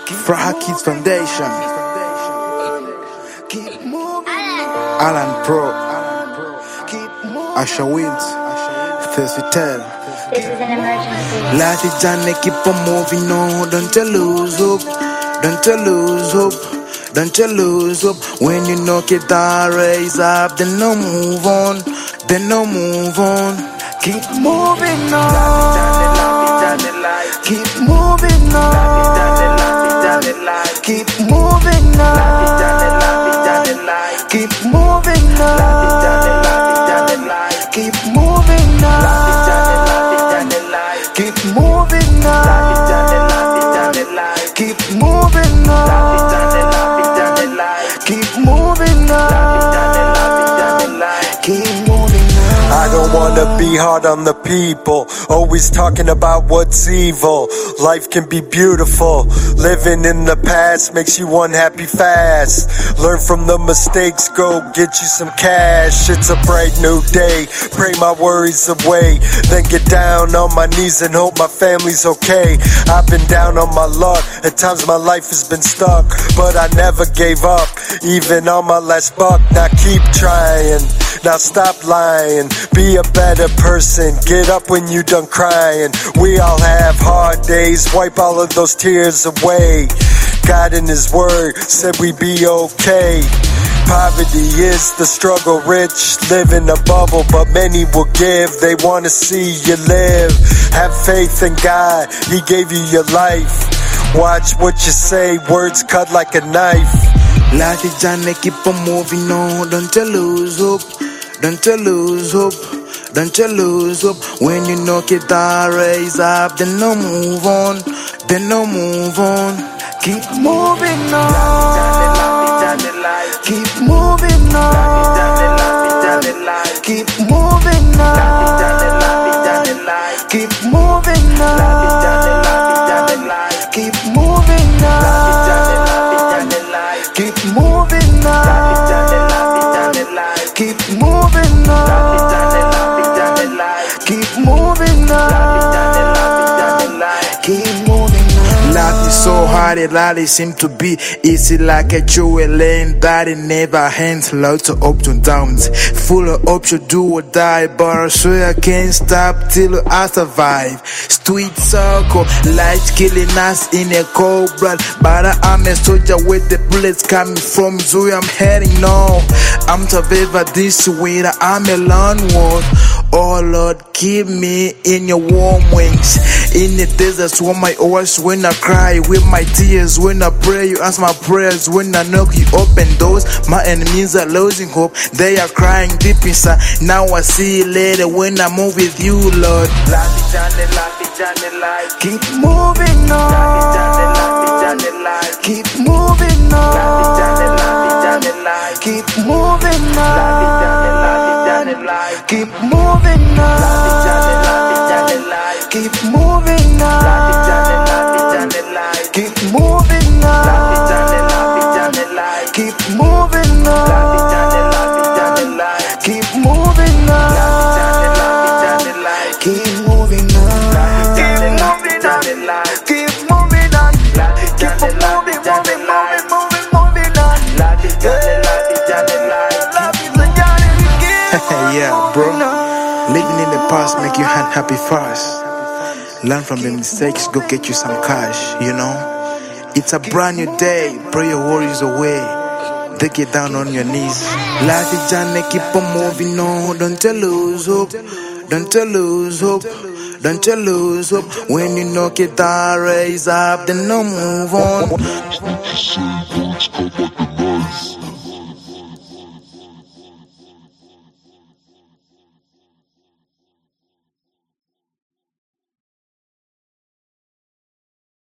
Fraha Kids Foundation, Alan Pro, Asha Wins, Thirsty Tell. This is an emergency. Life is journey, keep on moving on. Don't you lose hope, don't you lose hope, don't you lose hope. When you knock it down, raise up, then no move on, then no move on. Keep moving on, keep moving on, keep moving on, keep moving on, keep moving on, keep moving on, keep moving on, keep moving on, keep moving on. I don't wanna be hard on the people, always talking about what's evil. Life can be beautiful, living in the past makes you unhappy fast. Learn from the mistakes, go get you some cash. It's a bright new day, pray my worries away. Then get down on my knees and hope my family's okay. I've been down on my luck, at times my life has been stuck, but I never gave up, even on my last buck. Now keep trying, now stop lying, be a better person, get up when you done crying. We all have hard days, wipe all of those tears away. God in His word said we'd be okay. Poverty is the struggle, rich live in a bubble, but many will give, they want to see you live. Have faith in God, He gave you your life. Watch what you say, words cut like a knife. Life is journey, keep on moving on. Don't you lose hope, don't you lose hope, don't you lose hope. When you knock it down, raise up, then no move on, then no move on. Keep moving on, keep moving on, keep moving on, keep moving on, keep moving on, keep moving on, keep moving on, keep moving on, keep moving on. Life is so hard, it rarely seems to be easy like a jewel lane that it never ends. Lots of ups and downs, full of ups, you do or die, but I swear I can't stop till I survive. Street circle, life killing us in a cold blood, but I'm a soldier with the bullets coming from Zui. I'm heading north, I'm survivor this winter, I'm a lone wolf. Oh Lord, keep me in your warm wings. In the deserts, when my oars, when I cry, with my tears, when I pray, you answer my prayers. When I knock, you open doors. My enemies are losing hope, they are crying deep inside. Now I see you later when I move with you, Lord. Keep moving on, keep moving on, keep moving on, keep moving on, keep moving on, keep moving on, keep moving on, keep moving on, keep moving on. Keep moving on, keep on moving, moving, moving, moving, moving on. Yeah, bro. Living in the past make you unhappy fast. Learn from the mistakes, go get you some cash, you know. It's a brand new day, pray your worries away. They get down on your knees. Life is journey, keep on moving on. Don't you lose hope, don't you lose hope, don't you lose hope. When you knock it down, raise up, then no move on.